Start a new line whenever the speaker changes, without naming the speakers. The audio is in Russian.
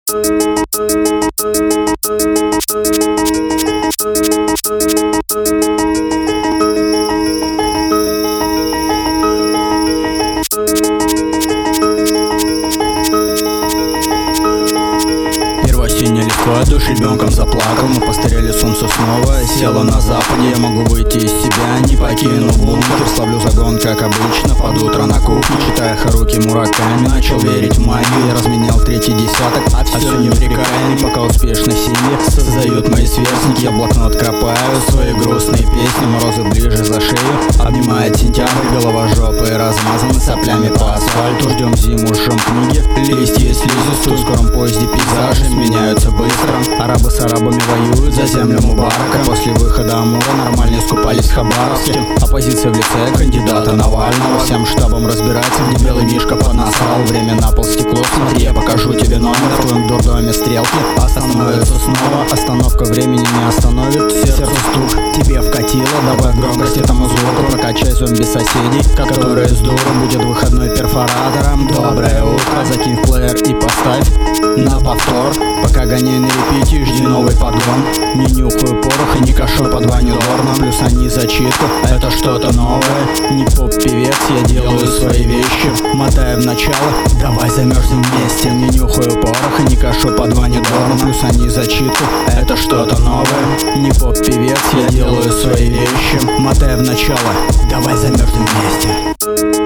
Первосинняя листва, душ ребенком заплакал. Мы постарели, солнце снова село на западе. Я могу выйти из себя, не покину бункер. Славлю загон, как обычно, под утро на кухне. Читая Харуки Мураками, начал верить в магию. Я разменял третий десяток, а все непрекаянный. Пока успешно семьи создают мои сверстники. Я блокнот копаю, свои грустные песни. Морозы ближе за шею, обнимает сентябрь. Голова жопы размазаны соплями по асфальту. Ждем зиму, жжем книги, листья слизистые. В скором поезде пейзажи меняются быстро. Арабы с арабами воюют за землю Мубарака. После выхода Амура нормально искупались в Хабаровске. Оппозиция в лице кандидата Навального. Всем штабом разбирается, где белый мишка понасрал. Время на пол стекло, смотри, я покажу тебе номер. В твоем дурдоме стрелки остановятся снова. Остановка времени не остановит. Сердце стук тебе вкатило. Добавь громкость этому звуку. Прокачай зомби соседей, которые с дуру. Будет выходной перфоратором. Доброе утро, закинь в плеер и поставь на повтор. Пока гоняй на репите, жди новый подгон. Не нюхаю порох и не кашу под Ваню Дорном. Плюс они зачитку, это что-то новое. Не поп-певец, я делаю свои вещи. Мотаю в начало, давай замерзнем вместе. Не нюхаю порох и не кашу под Ваню Дорном. Плюс они зачитку, это что-то новое. Не поп-певец, я делаю свои вещи. Мотаю в начало, давай замерзнем вместе.